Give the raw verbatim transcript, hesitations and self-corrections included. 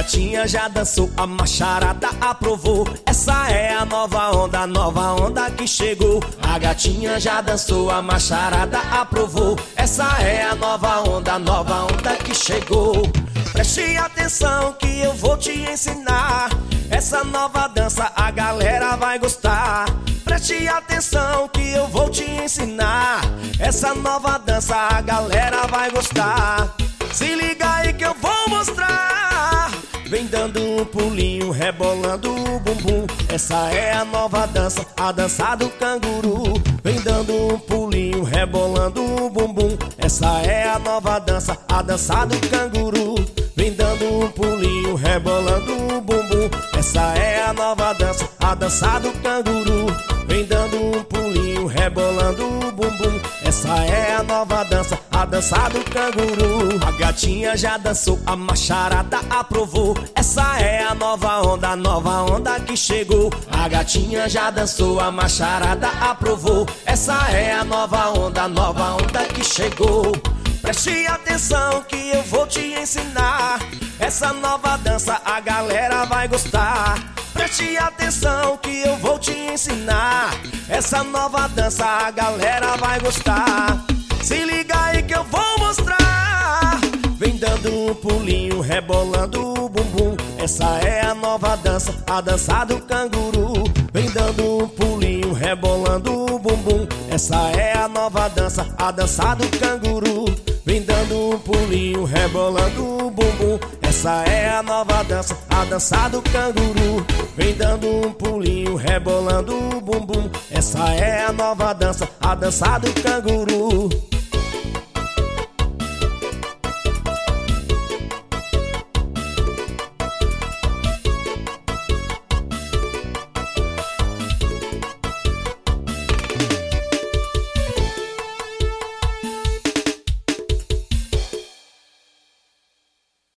gatinha já dançou, a macharada aprovou. Essa é a nova onda, a nova onda que chegou. A gatinha já dançou, a macharada aprovou. Essa é a nova onda, a nova onda que chegou. Preste atenção que eu vou te ensinar. Essa nova dança a galera vai gostar. Preste atenção que eu vou te ensinar. Essa nova dança a galera vai gostar. Se liga aí que eu vou mostrar. Vem dando um pulinho, rebolando o bumbum. Essa é a nova dança, a dança do canguru. Vem dando um pulinho, rebolando o bumbum. Essa é a nova dança, a dança do canguru. Vem dando um pulinho, rebolando o bumbum. Essa é a nova dança, a dança do canguru. Vem dando um pulinho, rebolando o bumbum. Essa é a nova dança, a dança do canguru. A gatinha já dançou, a macharada aprovou. Essa é a nova onda, a nova onda que chegou. A gatinha já dançou, a macharada aprovou. Essa é a nova onda, a nova onda que chegou. Preste atenção que eu vou te ensinar. Essa nova dança a galera vai gostar. Preste atenção que eu vou te ensinar. Essa nova dança a galera vai gostar. Se liga aí que eu vou mostrar. Vem dando um pulinho, rebolando o bumbum. Essa é a nova dança, a dança do canguru. Vem dando um pulinho, rebolando o bumbum. Essa é a nova dança, a dança do canguru. Vem dando um pulinho, rebolando o bumbum. Essa é a nova dança, a dança do canguru. Vem dando um pulinho, rebolando o bumbum. Essa é a nova dança, a dança do canguru.